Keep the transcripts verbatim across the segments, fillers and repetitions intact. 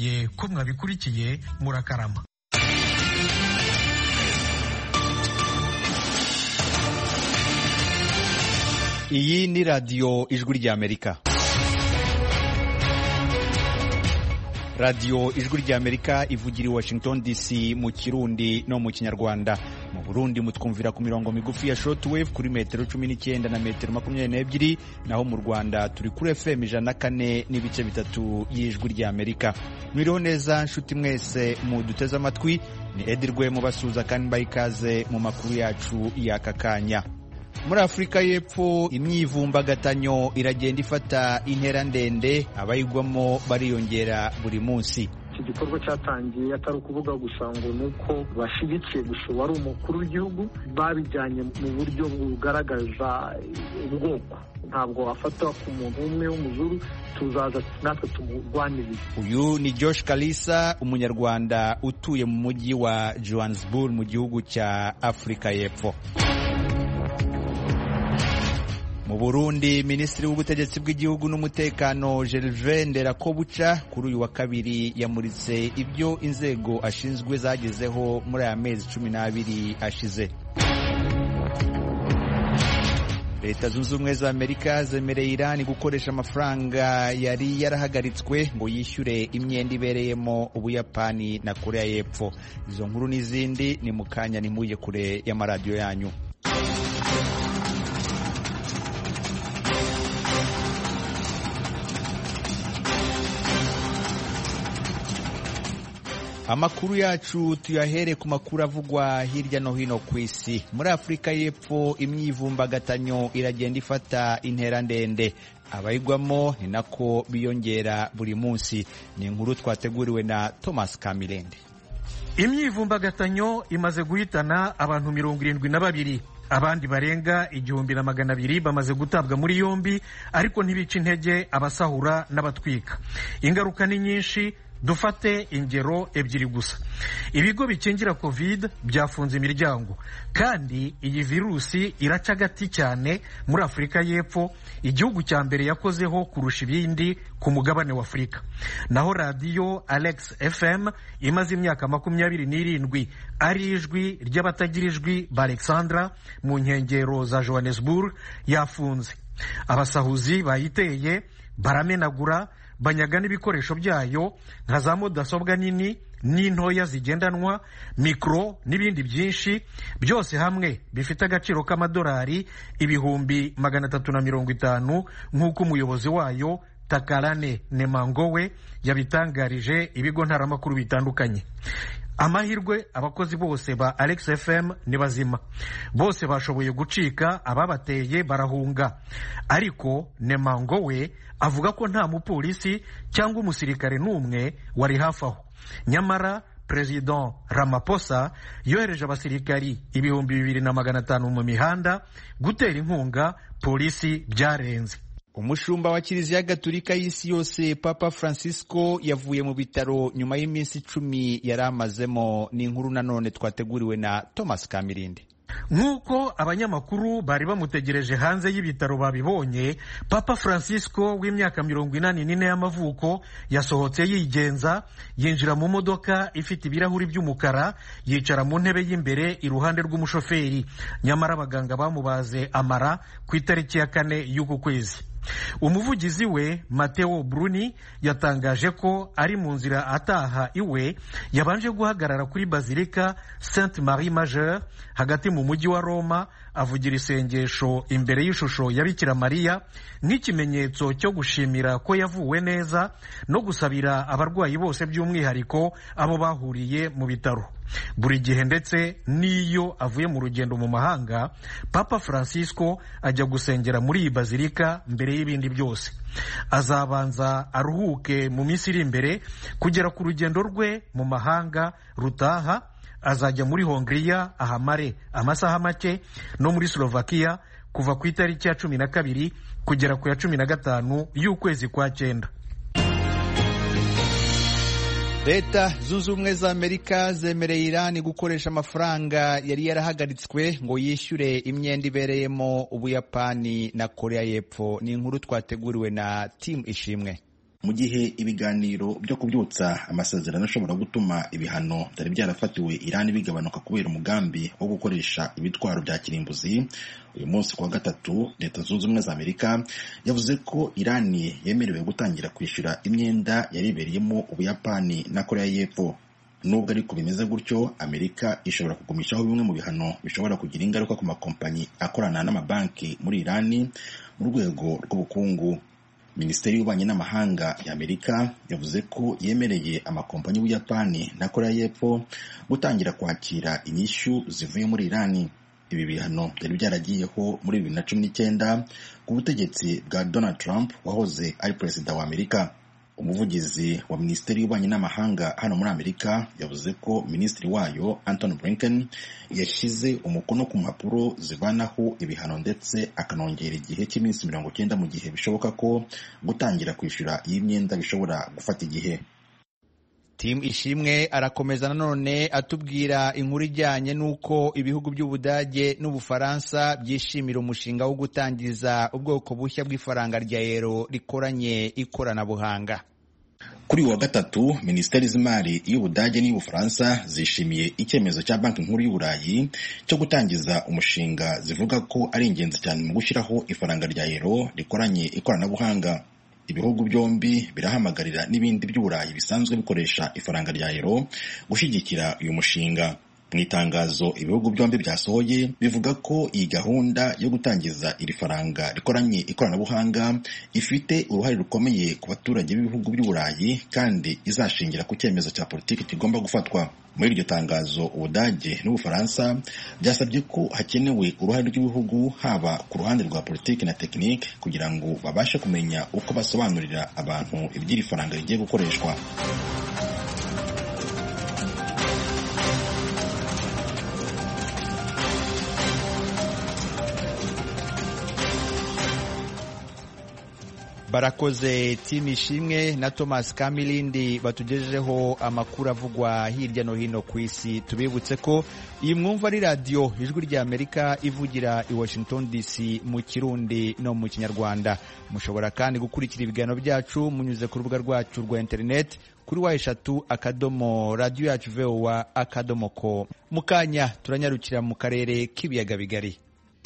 mbashimiye ko mwabikurikiye. Murakarama. Iyi ni radiyo Ijwi ry'Amerika. radiyo Ijwi ry'Amerika ivugira i Washington D C mu Kirundi no mu Kinyarwanda. Mu Burundi mutwumvira ku mirongo migufi ya shortwave kuri metero cumi n'icyenda na metero makumyabiri n'ebyiri, naho mu Rwanda turi kuri F M ijana na kane n'ibice bitatu y'Ijwi ry'Amerika. Mwiriho neza nshuti mwese muduteze amatwi, ni Edirwe mubasuza kandi mbaha ikaze mu makuru yacu y'aka kanya. Muri Afurika y'Epfo imyivumbagatanyo iragenda ifata intera ndende, abayigwamo bariyongera buri munsi. Iki gikorwa cyatangiye atari ukuvuga gusa ngo nuko bashyigikiye gusa wari umukuru w'igihugu, babijyanye mu buryo bugaragaza ubwoko. Ntabwo afata ku muntu umwe w'umuzuru, tuzaza natwe tumurwanirire. Uyu ni Josh Kalisa, umunyarwanda utuye mu mujyi wa Johannesburg mu gihugu cya Afurika y'Epfo. Mu Burundi, Minisitiri w'Ubutegetsi bw'Igihugu n'Umutekano Gervais Nderakobuca kuri uyu wa kabiri yamuritse ibyo inzego ashinzwe zagezeho muri aya mezi cumi n'abiri ashize. Leta Zunze Ubumwe za Amerika zemereye Iran gukoresha amafaranga yari yarahagaritswe ngo yishyure imyenda ibereyemo Ubuyapani na Korea y'Epfo. Izo nkuru n'izindi ni mu kanya, ntimujye kure y'amaradiyo yanyu. Amakuru yacu tuyahere ku makuru avugwa hirya no hino ku isi. Muri Afurika y'Epfo imyivumbagatanyo iragenda ifata intera ndende, abayigwamo ni nako biyongera buri munsi. Ni inkuru twateguriwe na Thomas Kamilende. Imyivumbagatanyo imaze guhitana abantu mirongo irindwi na babiri, abandi barenga igihumbi na magana abiri bamaze gutabwa muri yombi, ariko ntibica intege abasahura n'abatwika. Ingaruka ni nyinshi. Dufate ingero ebyiri gusa. Ibigo bikingira Covid byafunze imiryango, kandi iyi virusi iraca gati cyane muri Afurika y'Epfo, igihugu cya mbere yakozeho kurusha ibindi ku mugabane wa Afurika. Naho radiyo Alex F M imaze imyaka makumyabiri n'irindwi ari ijwi ry'abatagira ijwi ba Alexandra mu nkengero za Johannesburg yafunze. Abasahuzi bayiteye baramenagura, banyaga n'ibikoresho byayo nka za mudasobwa nini n'intoya zigendanwa, mikro n'ibindi byinshi, byose hamwe bifite agaciro k'amadolari ibihumbi magana atatu na mirongo itanu, nk'uko umuyobozi wayo Takalane Nemangowe yabitangarije ibigo ntaramakuru bitandukanye. Amahirwe abakozi bose ba Alex F M ni bazima, bose bashoboye gucika, ababateye barahunga. Ariko Nemangowe avuga ko nta mupolisi cyangwa umusirikare n'umwe wari hafi aho. Nyamara President Ramaphosa yohereje abasirikari ibihumbi bibiri na magana atanu mu mihanda gutera inkunga polisi byarenze. Umushumba wa Kiliziya Gatolika y'isi yose Papa Francisco yavuye mu bitaro nyuma y'iminsi icumi yari amazemo. Ni inkuru nanone twateguriwe na Thomas Kamirindi. Nk'uko abanyamakuru bari bamutegereje hanze y'ibitaro babibonye, Papa Francisco w'imyaka mirongo inani n'ine y'amavuko yasohotse yigenza, yinjira mu modoka ifite ibirahuri by'umukara, yicara mu ntebe y'imbere iruhande rw'umushoferi. Nyamara abaganga bamubaze amara ku itariki ya kane y'uku kwezi. Umuvugizi we Matteo Bruni yatangaje ko ari mu nzira ataha iwe yabanje guhagarara kuri Bazilika Sainte Marie Majeure hagati mu mujyi wa Roma, avugira isengesho imbere y'ishusho ya Bikira Mariya nk'ikimenyetso cyo gushimira ko yavuwe neza no gusabira abarwayi bose, by'umwihariko abo bahuriye mu bitaro. Buri gihe ndetse n'iyo avuye mu rugendo mu mahanga, Papa Francisco ajya gusengera muri iyi bazilika mbere y'ibindi byose. Azabanza aruhuke mu minsi iri imbere kugera ku rugendo rwe mu mahanga rutaha. Azajya muri Hongria ahamare amasaha make, no muri Slovakia kuva ku itariki ya cumi na kabiri kugera ku ya cumi na gatanu y'ukwezi kwa cyenda. Leta Zunze Ubumwe za Amerika zemereye Iran gukoresha amafaranga yari yarahagaritswe ngo yishyure imyenda ibereyemo Ubuyapani na Korea y'Epfo. Ni inkuru twateguriwe na Team Ishimwe. mu gihe ibiganiro byo kubyutsa amasezerano ashobora gutuma ibihano byari byarafatiwe Iran bigabanuka kubera umugambi wo gukoresha ibitwaro bya kirimbuzi. Uyu munsi kuwa gatatu Leta Zunze Ubumwe za Amerika yavuze ko Iran yemerewe gutangira kwishyura imyenda yaribereyemo Ubuyapani na Korea y'Epfo. Nubwo ariko bimeze gutyo, Amerika ishobora kugumishaho bimwe mu bihano bishobora kugira ingaruka ku makompanyi akorana n'amabanki muri Iran mu rwego rw'ubukungu. Minisiteri y'Ububanyi n'Amahanga ya Amerika yavuze ko yemereye amakompanyi y'Ubuyapani na Korea y'Epfo gutangira kwakira inyishyu zivuye muri Iran. Ibi bihano byari byaragiyeho muri bibiri na cumi n'icyenda ku butegetsi bwa Donald Trump wahoze ari perezida wa Amerika. Umuvugizi wa Minisiteri y'Ububanyi n'Amahanga hano muri Amerika yavuze ko minisitiri wayo Antony Blinken yashyize umukono ku mpapuro zivanaho ibihano ndetse akanongera igihe cy'iminsi mirongo cyenda mu gihe bishoboka ko gutangira kwishyura iyi myenda bishobora gufata igihe. Tim Ishimwe arakomeza nanone atubwira inkuru ijyanye n'uko ibihugu by'Ubudage n'Ubufaransa byishimira umushinga wo gutangiza ubwoko bushya bw'ifaranga rya euro rikoranye ikoranabuhanga. Kuri wa gatatu, Minisiteri z'Imari y'Ubudage n'Ubufaransa zishimiye icyemezo cya Banki Nkuru y'Uburayi cyo gutangiza umushinga zivuga ko ari ingenzi cyane mu gushyiraho ifaranga rya euro rikoranye ikoranabuhanga. Ibihugu byombi birahamagarira n'ibindi by'Uburayi bisanzwe bikoresha ifaranga rya euro gushyigikira uyu mushinga. Mu itangazo ibihugu byombi byasohoye bivuga ko iyi gahunda yo gutangiza iri faranga rikoranye ikoranabuhanga ifite uruhare rukomeye ku baturage b'ibihugu by'Uburayi kandi izashingira ku cyemezo cya politiki kigomba gufatwa. Muri iryo tangazo, Ubudage n'Ubufaransa byasabye ko hakenewe uruhare rw'ibihugu haba ku ruhande rwa politiki na tekinike kugira ngo babashe kumenya uko basobanurira abantu iby'iri faranga rigiye gukoreshwa. Barakoze Tim Ishimwe na Thomas Kamilindi batugejejeho amakuru avugwa hirya no hino ku isi. Tubibutse ko iyi mwumva ari radio Ijwi rya Amerika ivugira i Washington D C mu Kirundi no mu Kinyarwanda. Mushobora kandi gukurikira ibiganiro byacu munyuze ku rubuga rwacu rwa internet kuri wa eshatu akadomo radio yacu V O A akadomo ko. Mukanya turanyarukira mu karere k'ibiyaga bigari.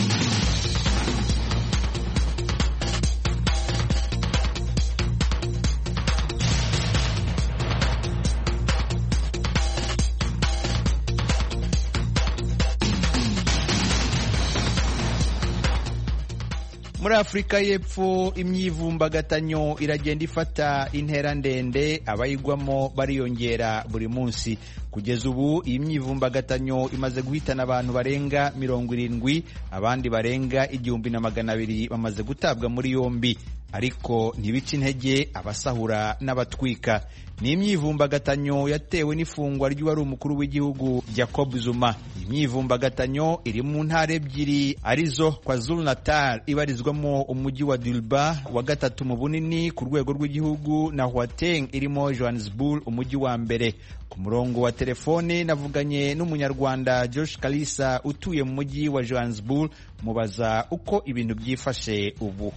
Muri Afrika y'Epfo imyivumbagatanyo iragenda ifata intera ndende, abayigwamo bariyongera buri munsi. Kugeza ubu iyi myivumbagatanyo imaze guhitana abantu barenga mirongo irindwi, abandi barenga igihumbi na magana abiri bamaze gutabwa muri yombi. Ariko ntibica intege abasahura n'abatwika. Ni imyivumbagatanyo yatewe n'ifungwa ry'uwari umukuru w'igihugu Jacob Zuma. Imyivumbagatanyo iri mu ntara ebyiri arizo KwaZulu Natal ibarizwamo umujyi wa Durban wa gatatu mu bunini ku rwego rw'igihugu na Gauteng irimo Johannesburg umujyi wa mbere. Ku murongo wa telefone navuganye n'umunyarwanda Josh Kalisa utuye mu mujyi wa Johannesburg mubaza uko ibintu byifashe ubu.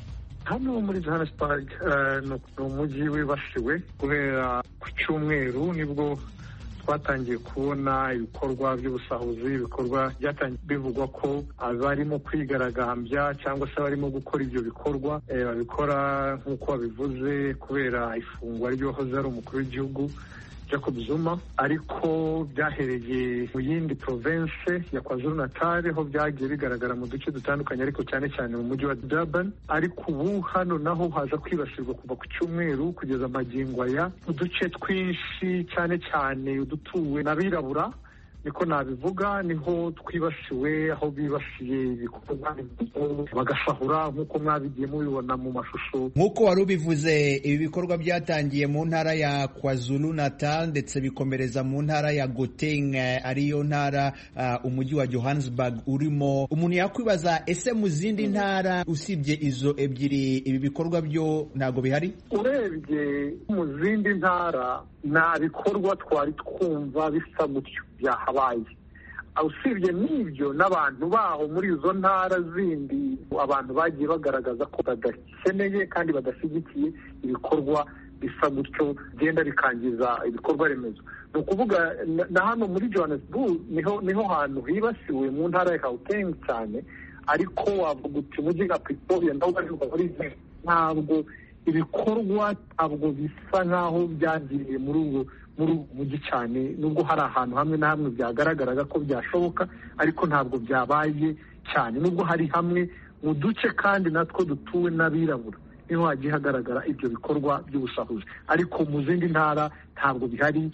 Hano muri Johannesburg ni umujyi wibasiwe kubera ku cyumweru nibwo twatangiye kubona ibikorwa by'ubusahuzi, ibikorwa byatangiye bivugwa ko abarimo kwigaragambya cyangwa se barimo gukora ibyo bikorwa babikora nk'uko babivuze kubera ifungwa ry'uwahoze ari umukuru w'igihugu Jacob Zuma, ariko byahereye mu yindi province ya KwaZulu Natal ho byagiye bigaragara mu duce dutandukanye ariko cyane cyane mu mujyi wa Durban. Ariko ubu hano naho haza kwibasirwa kuva ku cyumweru kugeza magingo aya uduce twinshi cyane cyane udutuwe n'abirabura, niko nabivuga, niho twibasiwe, aho bibasiye ibikorwa bagasahura nk'uko mwabigiye mubibona mu mashusho. Nk'uko wari ubivuze, ibi bikorwa byatangiye mu ntara ya KwaZulu Natal ndetse bikomereza mu ntara ya Gauteng, ariyo ntara uh, umujyi wa Johannesburg urimo. Umuntu yakwibaza, ese mu zindi ntara usibye izo ebyiri ibi bikorwa byo ntago bihari? Urebye mu zindi ntara nta bikorwa twari twumva bisa gutyo byahabaye, usibye n'ibyo n'abantu baho muri izo ntara zindi abantu bagiye bagaragaza ko badakeneye kandi badashyigikiye ibikorwa bisa gutyo byenda bikangiza ibikorwa remezo. Ni ukuvuga na hano muri Johannesburg niho niho hantu hibasiwe mu ntara ya Gauteng cyane, ariko wavuga uti umujyi wa Pretoria ndaho bari muri ntabwo ibikorwa ntabwo bisa nk'aho byagiriye muri ubu muri ubu mujyi cyane, nubwo hari ahantu hamwe na hamwe byagaragaraga ko byashoboka, ariko ntabwo byabaye cyane, nubwo hari hamwe mu duce kandi natwo dutuwe n'abirabura niho hagiye hagaragara ibyo bikorwa by'ubusahuzi, ariko mu zindi ntara ntabwo bihari.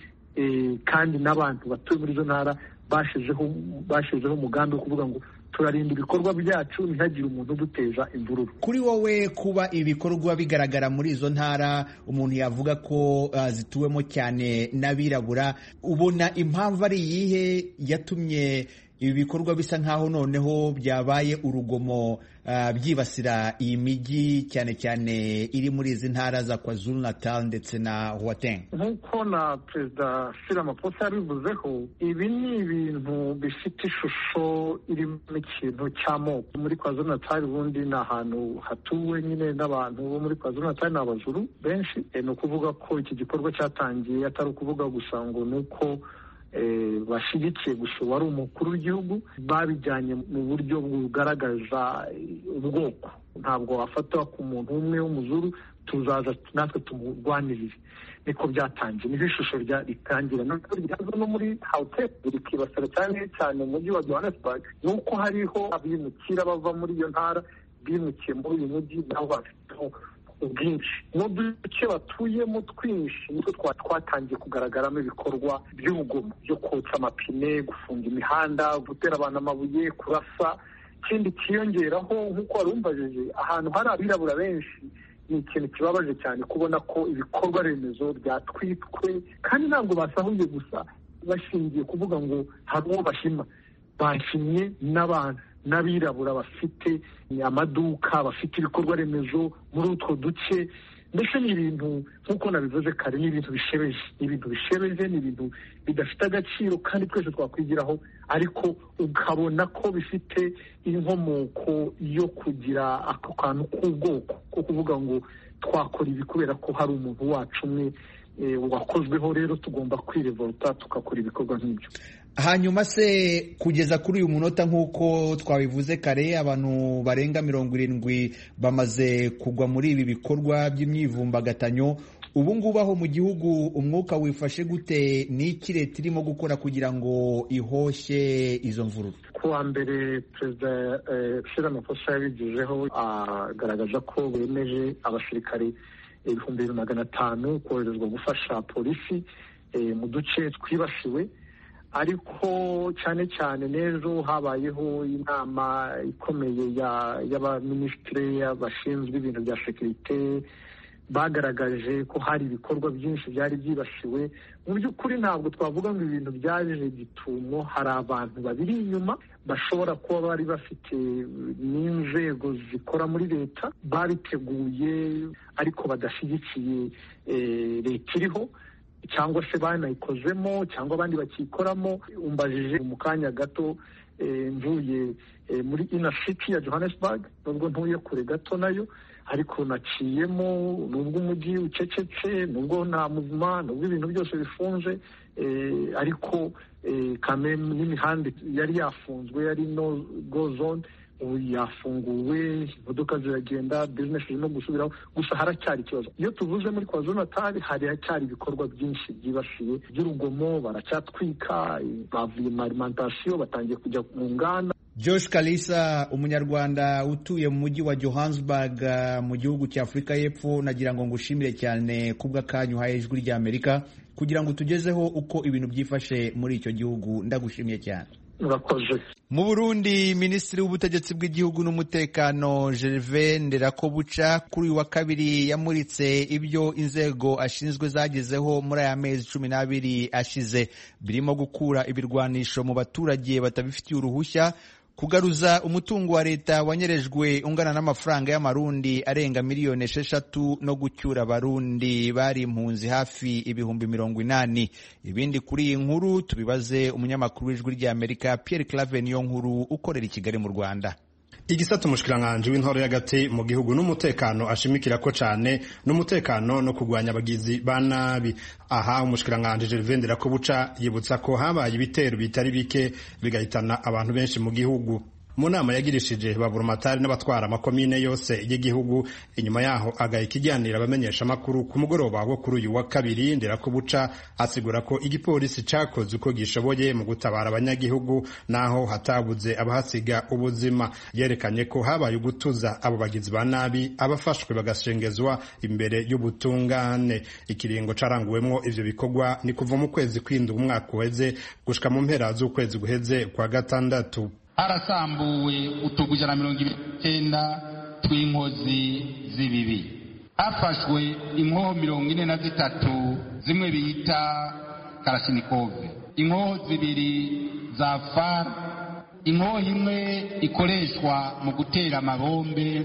Kandi n'abantu batuye muri izo ntara bashizeho bashizeho umugambi wo kuvuga ngo turarinda ibikorwa byacu ntihagire umuntu uduteza imvururu. Kuri wowe kuba ibikorwa bigaragara muri izo ntara umuntu yavuga ko uh, zituwemo cyane n'abirabura, ubona impamvu ari iyihe yatumye ibi bikorwa bisa nkaho noneho byabaye urugomo uh, byibasira iyi mijyi cyane cyane iri muri izi ntara za KwaZulu Natal ndetse na Gauteng? Nk'uko na Perezida Cyril Ramaphosa yabivuzeho, ibi ni ibintu bifite ishusho irimo ikintu cy'amoko. Muri KwaZulu Natal ubundi ni ahantu hatuwe nyine n'abantu bo muri KwaZulu Natal ni abazuru benshi. E, ni ukuvuga ko iki gikorwa cyatangiye atari ukuvuga gusa ngo ni uko bashyigikiye gusa wari umukuru w'igihugu, babijyanye mu buryo bugaragaza ubwoko. Ntabwo wafatwa ku muntu umwe w'umuzuru tuzaza natwe tumurwanirire, niko byatangiye, niho ishusho ritangira. No muri Gauteng rikibasira cyane cyane mu mujyi wa Johannesburg, ni uko hariho abimukira bava muri iyo ntara bimukiye muri uyu mujyi nabo bafite ubwinshi. Mu duce batuyemo twinshi nitwo twatangiye kugaragaramo ibikorwa by'urugomo byo kotsa amapine, gufunga imihanda, gutera abantu amabuye, kurasa. Ikindi kiyongeraho nk'uko wari umbajije, ahantu hari abirabura benshi ni ikintu kibabaje cyane kubona ko ibikorwa remezo byatwitwe, kandi ntabwo basahuye gusa bashingiye kuvuga ngo hari uwo bashima, bashimye n'abantu n'abirabura bafite amaduka, bafite ibikorwa remezo muri utwo duce. Mbese ni ibintu nk'uko nabivuze kare, ni ibintu bishebeje, ni ibintu bishebeje, ni ibintu bidafite agaciro kandi twese twakwigiraho, ariko ukabona ko bifite inkomoko yo kugira ako kantu k'ubwoko ko kuvuga ngo twakora ibi kubera ko hari umuntu wacu umwe wakozweho, rero tugomba kwirevolta tugakora ibikorwa nk'ibyo. Hanyuma se kugeza kuri uyu munota nk'uko twabivuze kare, abantu barenga mirongo irindwi bamaze kugwa muri ibi bikorwa by'imyivumbagatanyo. Ubu ngubu aho mu gihugu umwuka wifashe gute? N'iki leta irimo gukora kugira ngo ihoshye izo mvururu? Kuwa mbere Perezida Cyril Ramaphosa yabigejeho agaragaza ko bemeje abasirikare ibihumbi bibiri magana atanu koherezwa gufasha polisi mu duce twibasiwe, ariko cyane cyane n'ejo habayeho inama ikomeye y'abaminisitiri bashinzwe ibintu bya sekirite, bagaragaje ko hari ibikorwa byinshi byari byibasiwe. Mu by'ukuri ntabwo twavuga ngo ibintu byaje gitumo, hari abantu babiri inyuma bashobora kuba bari bafite n'inzego zikora muri leta babiteguye ariko badashyigikiye leta iriho, cyangwa se banayikozemo cyangwa abandi bakikoramo. Umbajije mu kanya gato mvuye muri inner city ya Johannesburg, nubwo ntuye kure gato nayo, ariko naciyemo, nubwo umujyi ucecetse, nubwo nta muzima, nubwo ibintu byose bifunze, ariko kameme n'imihanda yari yafunzwe, yari no go zone, ubu yafunguwe, imodoka ziragenda, business zirimo gusubiraho, gusa haracyari ikibazo. Iyo tuvuze muri KwaZulu Natal haracyari ibikorwa byinshi byibasiye by'urugomo, baracyatwika, bavuye mu alimentation batangiye kujya mu nganda. Josh Kalisa, umunyarwanda utuye mu mujyi wa Johannesburg mu gihugu cya Afurika y'Epfo, nagira ngo ngushimire cyane kubw'akanyu uhaye Ijwi ry'Amerika kugira ngo tugezeho uko ibintu byifashe muri icyo gihugu. Ndagushimiye cyane. Urakoze. Mu Burundi, Minisitiri w'Ubutegetsi bw'Igihugu n'Umutekano Gervais Nderakobuca kuri uyu wa kabiri yamuritse ibyo inzego ashinzwe zagezeho muri aya mezi cumi n'abiri ashize, birimo gukura ibirwanisho mu baturage batabifitiye uruhushya, kugaruza umutungo wa leta wanyerejwe ungana n'amafaranga y'amarundi arenga miliyoni esheshatu no gucyura abarundi bari impunzi hafi ibihumbi mirongo inani. Ibindi kuri iyi nkuru tubibaze umunyamakuru w'ijwi ry'Amerika Pierre Claver niyo nkuru ukorera i Kigali mu Rwanda. Igisata umushikiranganje w'intore y'agati mu gihugu n'umutekano ashimikira ko cane n'umutekano no kugwanya abagizi ba nabi. Aha umushikiranganje Gervais Ndirakobuca yibutsa ko habaye ibitero bitari bike bigahitana abantu benshi mu gihugu. Mu nama yagirishije baburumatari n'abatwara amakomine yose y'igihugu, inyuma yaho agaye ikiganiro abamenyesha makuru ku mugoroba wo kuri uyu wa kabiri. Ndirakobuca asigura ko igipolisi cakoze uko gishoboye mu gutabara abanyagihugu naho hatabuze abahasiga ubuzima. Yerekanye ko habaye ugutuza abo bagizi ba nabi abafashwe bagashengezwa imbere y'ubutungane. Ikiringo caranguwemwo ivyo bikorwa ni kuva mu kwezi kw'indwi umwaka uheze gushika mu mpera z'ukwezi guheze kwa gatandatu. Harasambuwe utugu ijana na mirongo ibiri n'icyenda tw'inkozi z'ibibi. Hafashwe inkoho mirongo ine na zitatu zimwe bita karashinikove, inkoho zibiri za far, inkoho imwe ikoreshwa mu gutera amabombe,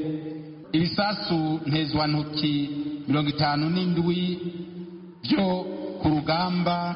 ibisasu ntezwantoki mirongo itanu n'indwi byo ku rugamba,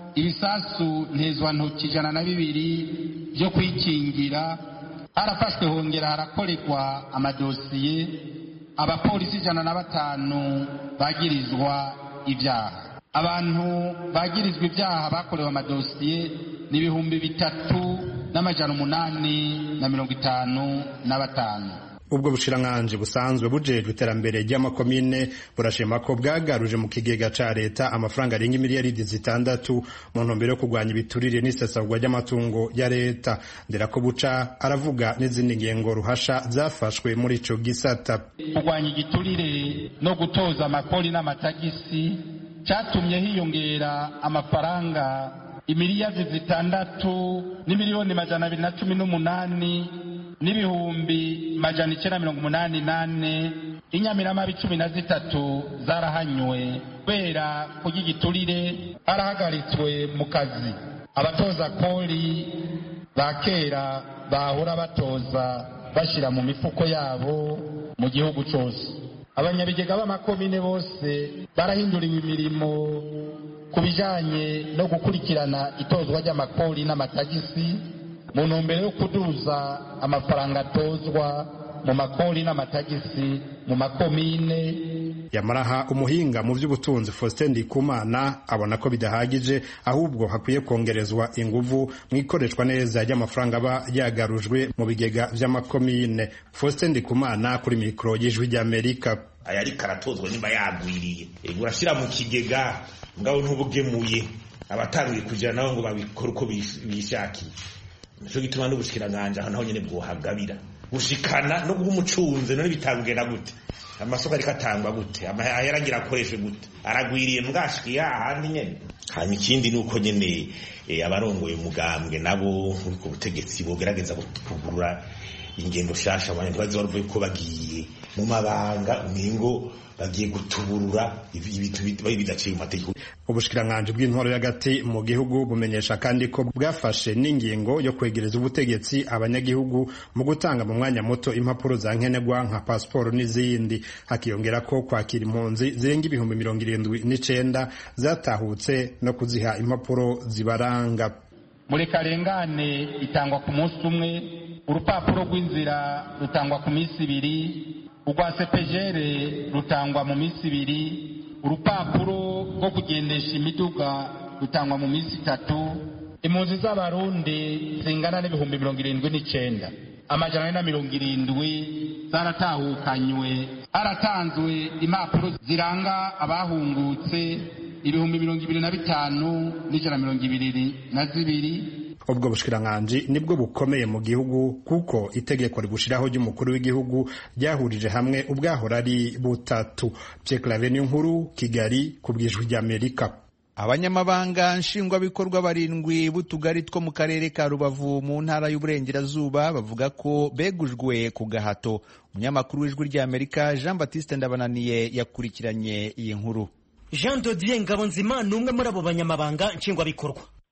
ibisasu ntezwantoki ijana na bibiri byo kwikingira. Harafashwe hongera harakorerwa amadosiye abapolisi ijana na batanu bagirizwa ibyaha. Abantu bagirizwa ibyaha bakorewe amadosiye ni ibihumbi bitatu n'amajana umunani na mirongo itanu na batanu. Ubwo bushiranganje busanzwe bujejwe iterambere ry'amakomine burashima ko bwagaruje mu kigega ca leta amafaranga arenga imiliyaridi zitandatu mu ntumbero yo kurwanya ibiturire n'isesagwa ry'amatungo ya leta. Ndirakobuca aravuga n'izindi ngengo ruhasha zafashwe muri ico gisata. Kurwanya igiturire no gutoza amakori n'amatagisi catumye hiyongera amafaranga imiliyaridi zitandatu n'imiliyoni majana abiri na cumi n'umunani n'ibihumbi majana icyenda mirongo umunani nane. Inyamirama cumi na zitatu zarahanywe kubera kurya igiturire. Harahagaritswe mu kazi abatoza kori ba kera bahora batoza bashyira mu mifuko yabo mu gihugu cyose. Abanyabigega b'amakomine bose barahinduriwe imirimo ku bijanye no gukurikirana itozwa ry'amakori n'amatagisi mu ntumbero yo kuduza amafaranga atozwa mu makori n'amatagisi mu makomine. Yamaraha umuhinga mu by'ubutunzi Faustin Ndikumana abona ko bidahagije, ahubwo hakwiye kongerezwa inguvu mu ikoreshwa neza ry'amafaranga aba yagarujwe mu bigega vy'amakomine. Faustin Ndikumana kuri mikro y'ijwi ry'Amerika. Ayari karatozwa nimba yagwiriye urashira mu kigega ngaho ntubugemuye abatangiye kugira naho ngo babikora uko bishakiye. Nico gituma n'ubushikiranganje aho naho nyene bwohagabira gushikana no guha umucunze none bitangena gute, amasoko ariko atangwa gute, ayaragira akoreshe gute, aragwiriye mbwashikiye ahandi nyene. Hanyuma ikindi nuko nyene e, abarongoye umugambwe nabo uriko butegetsi bogerageza kugurura ingendo shasha abantu bazi baruvuye ko bagiye mu mabanga umingo bagiye gutuburura ibintu bidaciye mu mategeko. Ubushikiranganje bw'intwaro y'agati mu gihugu bumenyesha kandi ko bwafashe n'ingingo yo kwegereza ubutegetsi abanyagihugu mu gutanga mu mwanya muto impapuro za nkenerwa nka pasiporo n'izindi. Hakiyongera ko kwakira impunzi zirenga ibihumbi mirongo irindwi n'icenda zatahutse no kuziha impapuro zibaranga. Muri karengane itangwa ku munsi umwe, urupapuro rw'inzira rutangwa ku minsi ibiri, urwa sepejere rutangwa mu minsi ibiri, urupapuro rwo kugendesha imiduga rutangwa mu minsi itatu. Impunzi z'abarundi zingana n'ibihumbi mirongo irindwi n'icenda amajana ane na mirongo irindwi zaratahukanywe. Haratanzwe impapuro ziranga abahungutse ibihumbi mirongo ibiri na bitanu n'ijana mirongo ibiri na zibiri. Ubwo bushikiranganje nibwo bukomeye mu gihugu kuko itegeko rigushiraho ry'umukuru w'igihugu ryahurije hamwe ubwahora ari butatu. Pierre Claver nkuru Kigali ku bw'ijwi ry'Amerika. Abanyamabanga nshingwabikorwa barindwi b'utugari two mu karere ka Rubavu mu ntara y'Uburengerazuba bavuga ko begujwe ku gahato. Umunyamakuru w'ijwi ry'Amerika Jean Baptiste Ndabananiye yakurikiranye iyi nkuru. Jean de Dieu Ngabonzima numwe muri abo banyamabanga nshingwabikorwa.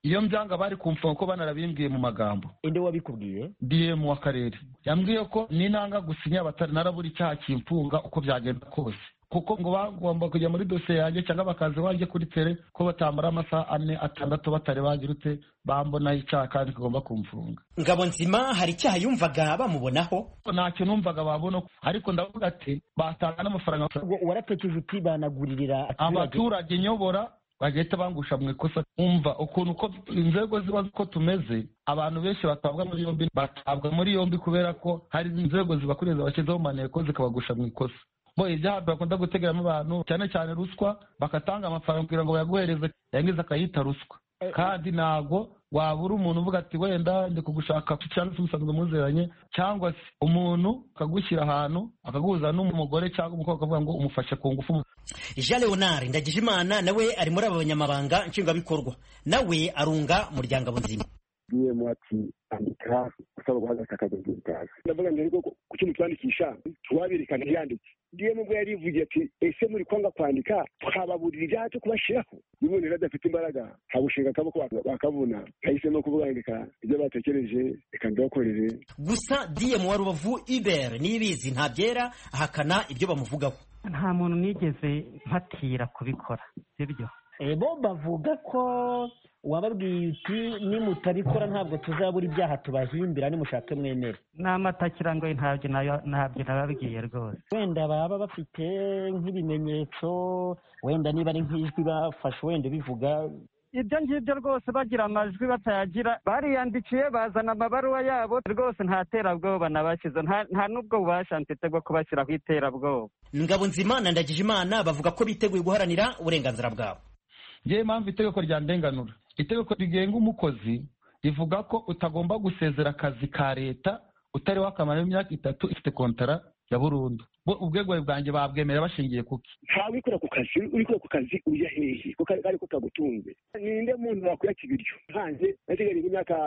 iyo mbyanga bari kumfunga ko banarabimbwiye mu magambo. Inde wabikubwiye? D M w'akarere yambwiye ko ninanga gusinya batari narabura icyaha kimfunga uko byagenda kose, kuko ngo bagomba kujya muri dosiye yanjye cyangwa bakaza wanjye kuri tere ko batamara amasaha ane atandatu batari bagirute bambonaho icyaha kandi kigomba kumfunga. Ngabonzima hari icyaha yumvaga bamubonaho? Ntacyo numvaga babona, ariko ndavuga ati batanga n'amafaranga. Waratekereje uti banaguririra abaturage nyobora bagahita bangusha mu ikosa. Umva ukuntu uko inzego ziba uko tumeze, abantu benshi batabwa muri yombi batabwa muri yombi kubera ko hari inzego zibakuriza bashyizeho maneko zikabagusha mu ikosa. Bo ibyaha bakunda gutegeramo abantu cyane cyane ruswa, bakatanga amafaranga kugira ngo bayaguhereze yangiza akayita ruswa. Kandi nago wabura umuntu uvuga ati wenda ndi kugushaka cyangwa se umusanzwe muzeranye, cyangwa se umuntu akagushyira ahantu akaguhuza n'umugore cyangwa umukobwa akavuga ngo umufashe ku ngufu. Jean Leonard Ndagijimana nawe ari muri aba banyamabanga nshingwabikorwa, nawe arunga muryango Ngabonzima. Diye mwati andika usaba guhagarika akazi k'ubutazi. Ndavuga ngo ariko ku kintu twandikisha tuwabirekana yanditse. Diye mubwo yarivugiye ati ese muri kwanga kwandika twababurira ibyaha cyo kubashiraho. Nibone radafite imbaraga habushinga kaboko bakabuna. Kahise no kuvuga ndika ibyo batekereje reka ndakorere. Gusa Diye mu Rubavu Iber nibizi ntabyera ahakana ibyo bamuvugaho. Nta muntu nigeze mpatira kubikora sibyo. Ebo bavuga ko wababwiye uti nimutabikora ntabwo tuzabura ibyaha tubahimbira nimushake mwemere. N'amatakira ngo ntabyo nayo ntabyo nababwiye rwose. Wenda baba bafite nk'ibimenyetso, wenda niba ari nk'ijwi bafashe wenda bivuga ibyo ngibyo rwose, bagira amajwi batayagira bariyandikiye bazana amabaruwa yabo rwose. Nta terabwoba nabashyize, nta n'ubwo bubasha mfite bwo kubashyiraho iterabwoba. Ngabonzima na Ndagijimana bavuga ko biteguye guharanira uburenganzira bwabo. Ngewe mpamvu itegeko rya ndenganura, itegeko rigenga umukozi rivuga ko utagomba gusezera akazi ka leta utari wakamara imyaka itatu ifite kontara ya burundu. Ubwegure bwanjye babwemera bashingiye kuki? Ntawe ukora ku kazi, uri kora ku kazi ujya hehe kuko ari ko kagutunze. Ninde muntu wakuyaka ibiryo hanze nateganya imyaka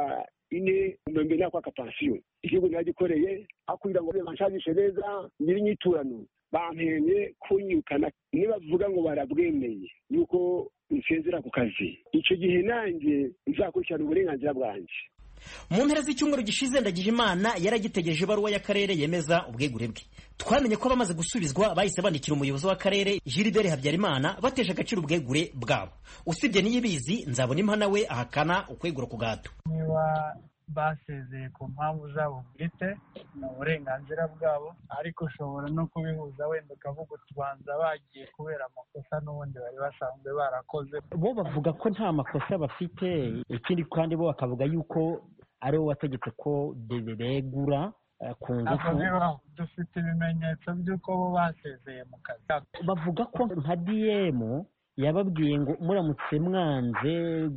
ine mbembe nako akapansiyo igihugu nagikoreye akwira ngo banshagishe neza nyiri nyiturano bampenye kunyukana nibavuga ngo barabwemeye yuko nsezera ku kazi, icyo gihe nanjye nzakurikirana uburenganzira bwanjye. Mu mpera z'icyumweru gishize Ndagijimana yaragitegereje ibaruwa y'akarere yemeza ubwegure bwe. Twamenye ko abamaze gusubizwa bahise bandikira umuyobozi w'akarere Gilbert Habyarimana bateje agaciro ubwegure bwabo. Usibye niyibizi Nzabonimpa nawe ahakana ukwegura ku gahato. Niba basezeye ku mpamvu zabo bwite ni uburenganzira bwabo, ariko ushobora no kubihuza wenda ukavuga utubanza bagiye kubera amakosa n'ubundi bari basanzwe barakoze. Bo bavuga ko nta makosa bafite, ikindi kandi bo bakavuga yuko ari wowe wategetse ko begura ku ngufu. Dufite ibimenyetso by'uko bo basezeye mu kazi. Bavuga ko nka D M yababwiye ngo muramutse mwanze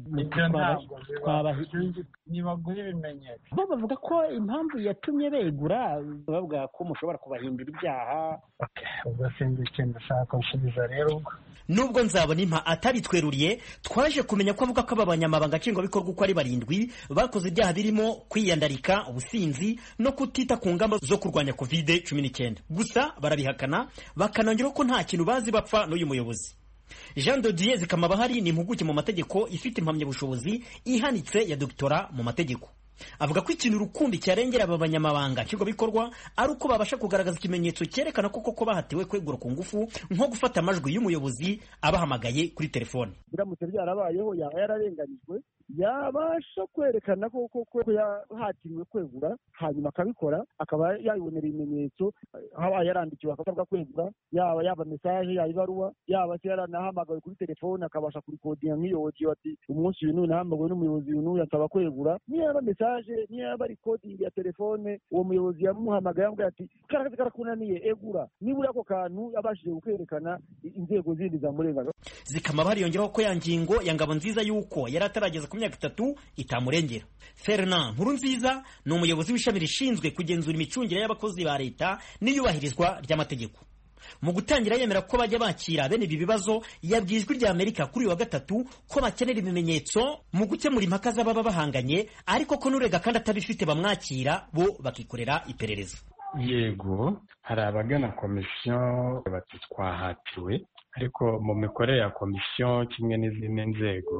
nibaguha ibimenyetso. Bo bavuga ko impamvu yatumye begura bavuga ko mushobora kubahimbira ibyaha. Ubwo sinzi ikintu ushaka gusubiza rero. Ubwo nubwo Nzabonimpa atabitweruriye, twaje kumenya ko avuga ko aba banyamabanga nshingwabikorwa uko ari barindwi bakoze ibyaha birimo kwiyandarika, ubusinzi no kutita ku ngamba zo kurwanya covid cumi n'icyenda. Gusa barabihakana bakanongeraho ko nta kintu bazi bapfa n'uyu muyobozi. Jean de Dieu Zikamabahari ni impuguke mu mategeko ifite impamyabushobozi ihanitse ya doktora mu mategeko. Avuga ko ikintu rukumbi cyarengera aba banyamabanga nshingwabikorwa ari uko babasha kugaragaza ikimenyetso cyerekana ko koko bahatiwe kwegura ku ngufu, nko gufata amajwi y'umuyobozi abahamagaye kuri telefone. Biramutse byarabayeho yaba yararenganijwe, yabasha kwerekana ko koko yahatiriwe kwegura hanyuma akabikora, akaba yabibonera ibimenyetso, haba yarandikiwe akabwa kwegura, yaba yaba message yaba ibaruwa, yaba yaranahamagaye kuri telefone akabasha kurikodinga nk'iyobozi ati umunsi uyu nahamagawe n'umuyobozi uyu yansaba kwegura, niba message niba recording ya telefone uwo muyobozi yamuhamagaye yambwiye ati karakazi karakunaniye egura, nibura ako kantu yabashije kwerekana inzego zindi zamurengaga. Zikamabahari yongeraho ko ya ngingo ya Ngabonziza yuko yari atarageza ku myaka itatu itamurengera. Fernand Nkurunziza ni umuyobozi w'ishami rishinzwe kugenzura imicungire y'abakozi ba leta n'iyubahirizwa ry'amategeko. Mu gutangira yemera ko bajya bakira bene ibi bibazo, yabwiye Ijwi ry'Amerika kuri wa gatatu ko bakenera ibimenyetso mu gukemura impaka z'ababa bahanganye, ariko ko n'urega kandi atabifite bamwakira bo bakikorera iperereza. Yego, hari abagana komisiyo bati twahatiwe, ariko mu mikorere ya komisiyo kimwe n'izindi nzego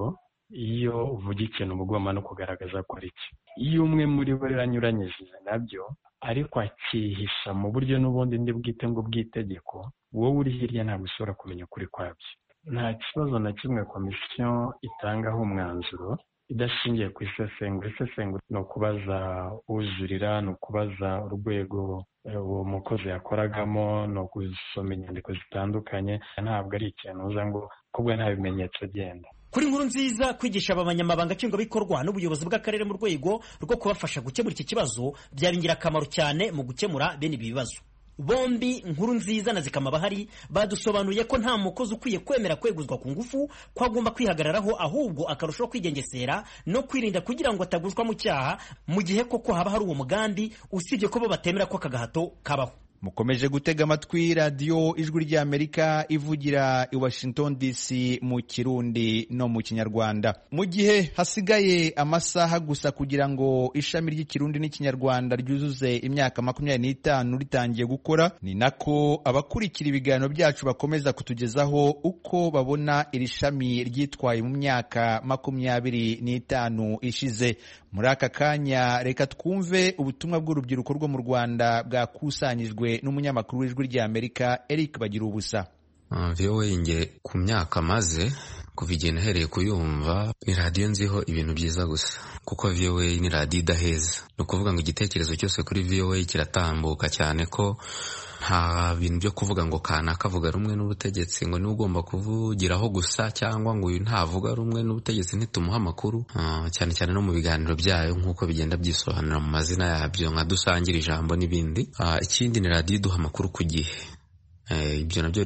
iyo uvuga ikintu uba ugomba no kugaragaza ko ari cyo. Iyo umwe muri bo yaranyuranyije nabyo ariko akihisha mu buryo n'ubundi ndi bwite ngo bw'itegeko, wowe uri hirya ntabwo ushobora kumenya ukuri kwabyo. Nta kibazo na kimwe komisiyo itangaho umwanzuro idashingiye ku isesengura. Isesengura ni ukubaza ujurira, ni ukubaza urwego uwo mukozi yakoragamo, ni ugusoma inyandiko zitandukanye. Ntabwo ari ikintu uza ngo kubwo nta bimenyetso agenda. Kuri Nkurunziza, kwigisha abanyamabanga nshingwabikorwa n'ubuyobozi bw'akarere mu rwego rwo kubafasha gukemura iki kibazo byari ingirakamaro cyane mu gukemura bene ibi bibazo. Bombi Nkurunziza na Zikama bahari badusobanuriye ko nta mukozi ukwiye kwemera kweguzwa ku ngufu, ko agomba kwihagararaho ahubwo akarushaho kwigengesera no kwirinda kugira ngo atagushwa mu cyaha mu gihe koko haba hari uwo mugambi, usibye ko bo batemera ko akagahato kabaho. Mukomeje gutega amatwi radiyo Ijwi ry'Amerika ivugira i Washington D C mu Kirundi no mu Kinyarwanda. Mu gihe hasigaye amasaha gusa kugira ngo ishami ry'Ikirundi n'Ikinyarwanda ryuzuze imyaka makumyabiri n'itanu ritangiye gukora, ni nako abakurikira ibiganiro byacu bakomeza kutugezaho uko babona iri shami ryitwaye mu myaka makumyabiri n'itanu ishize. Muri aka kanya reka twumve ubutumwa bw'urubyiruko rwo mu Rwanda bwakusanyijwe n'umunyamakuru w'Ijwi ry'Amerika Eric Bagirubusa. Uh, V O A nge ku myaka maze kuva igihe nahereye kuyumva, ni radiyo nziho ibintu byiza gusa, kuko V O A ni radiyo idaheza. Ni ukuvuga ngo igitekerezo cyose kuri V O A kiratambuka cyane, ko nta bintu byo kuvuga ngo kanaka avuga rumwe n'ubutegetsi ngo niwe ugomba kuvugiraho gusa, cyangwa ngo uyu ntavuga rumwe n'ubutegetsi ntitumuha amakuru. Uh, cyane cyane no mu biganiro byayo nk'uko bigenda byisobanura mu mazina yabyo nka dusangira ijambo n'ibindi. Uh, ikindi ni radiyo iduha amakuru ku gihe. Ibyo nabyo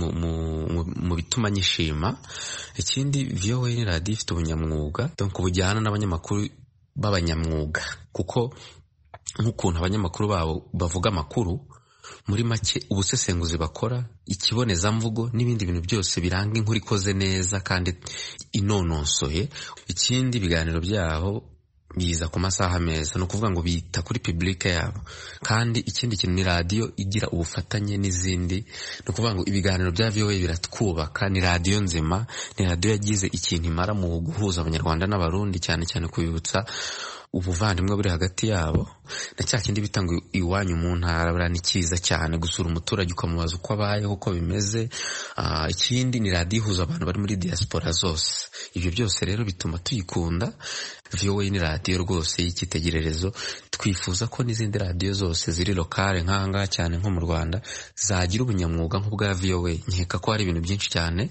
mu bituma nyishima. Ikindi V O A ni radiyo ifite ubunyamwuga, donc bujyana n'abanyamakuru b'abanyamwuga, kuko nk'ukuntu abanyamakuru babo bavuga amakuru, muri make ubusesenguzi bakora, ikibonezamvugo n'ibindi bintu byose biranga inkuru ikoze neza kandi inonosoye. Ikindi ibiganiro byabo biza ku masaha meza, no kuvuga ngo bita kuri public yabo. Kandi ikindi kintu ni radiyo igira ubufatanye n'izindi, no kuvuga ngo ibiganiro bya V O A biratwubaka. Ni radiyo nzima, ni radiyo yagize ikintu imara mu guhuza abanyarwanda n'abarundi, cyane cyane kubibutsa ubuvandimwe buri hagati yabo. Na cya kindi bitanga iwanyu mu ntara, bura ni cyiza cyane gusura umuturage ukamubaza uko abayeho, uko bimeze. Uh, ikindi ni radiyo ihuza abantu bari muri diaspora zose. Ibyo byose rero bituma tuyikunda. V O A ni radiyo rwose y'ikitegererezo. Twifuza ko n'izindi radiyo zose ziri lokale nkanga cyane nko mu Rwanda zagira ubunyamwuga nk'ubwa V O A. Nkeka ko hari ibintu byinshi cyane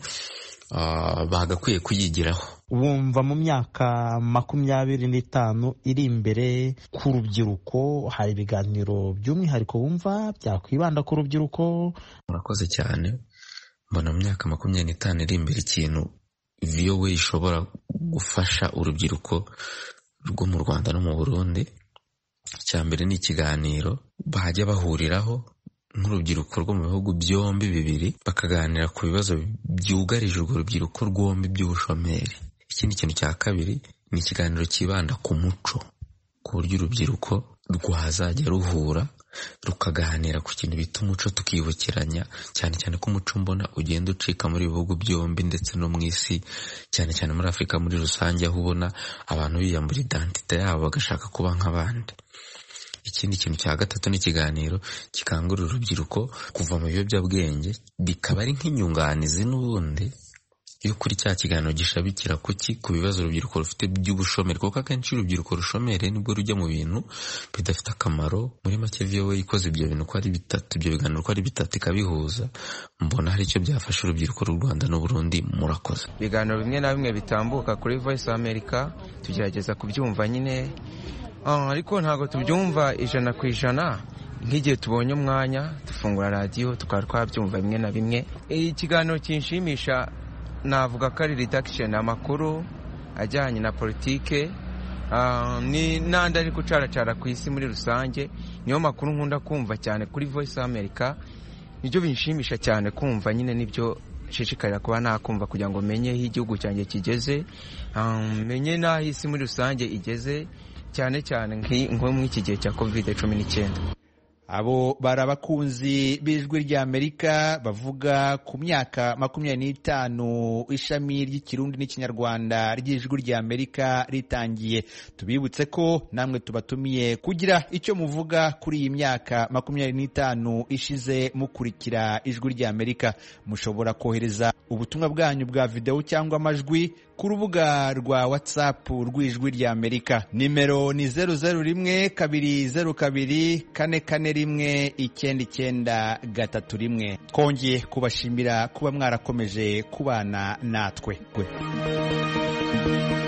uh, bagakwiye kuyigiraho. Wumva mu myaka makumyabiri n'itanu iri imbere ku rubyiruko hari ibiganiro by'umwihariko wumva byakwibanda ku rubyiruko? Murakoze cyane. Mbona mu myaka makumyabiri n'itanu iri imbere ikintu V O A ishobora gufasha urubyiruko rwo mu Rwanda no mu Burundi, icya mbere ni ikiganiro bajya bahuriraho nk'urubyiruko rwo mu bihugu byombi bibiri, bakaganira ku bibazo byugarije urwo rubyiruko rwombi by'ubushomeri. Ikindi kintu cya kabiri ni ikiganiro kibanda ku muco, ku buryo urubyiruko rwazajya ruhura rukaganira ku kintu bita umuco, tukibukiranya, cyane cyane ko umuco mbona ugenda ucika muri bihugu byombi ndetse no mu isi, cyane cyane muri Afurika muri rusange, aho ubona abantu biyambura identite yabo bagashaka kuba nk'abandi. Ikindi kintu cya gatatu ni ikiganiro gikangurira urubyiruko kuva mu biyobyabwenge, bikaba ari nk'inyunganizi n'ubundi iyo kuri cya kiganiro gishabikira kuki ku bibazo urubyiruko rufite by'ubushomeri, kuko akenshi urubyiruko rushomere nibwo rujya mu bintu bidafite akamaro. Muri make V O A ikoze ibyo bintu ko ari bitatu, ibyo biganiro ko ari bitatu ikabihuza, mbona hari icyo byafasha urubyiruko rw'u Rwanda n'u Burundi. Murakoze. Ibiganiro bimwe na bimwe bitambuka kuri Voice of America tugerageza kubyumva nyine, uh, ariko ntabwo tubyumva ijana ku ijana. Nk'igihe tubonye umwanya dufungura radiyo tukaba twabyumva bimwe na bimwe. Ikiganiro kinshimisha navuga ko ari redaction, amakuru ajyanye na politike, uh, ni nandi ari gucaracara ku isi muri rusange. Niyo makuru nkunda kumva cyane kuri Voice of America, nibyo binshimisha cyane kumva nyine, nibyo nshishikara kuba nakumva kugira ngo menye aho igihugu cyanjye kigeze, um, menye n'aho isi muri rusange igeze, cyane cyane nko mu iki gihe cya covid cumi n'icyenda. abo bari abakunzi b'ijwi ry'Amerika bavuga ku myaka makumyabiri n'itanu ishami ry'ikirundi n'ikinyarwanda ry'ijwi ry'Amerika ritangiye. Tubibutse ko namwe tubatumiye kugira icyo muvuga kuri iyi myaka makumyabiri n'itanu ishize mukurikira ijwi ry'Amerika. Mushobora kohereza ubutumwa bwanyu bwa video cyangwa amajwi ku rubuga rwa WhatsApp rw'ijwi ry'Amerika. Nimero ni zeru zeru rimwe kabiri zeru kabiri kane kane rimwe icyenda icyenda gatatu rimwe. Twongeye kubashimira kuba mwarakomeje kubana natwe.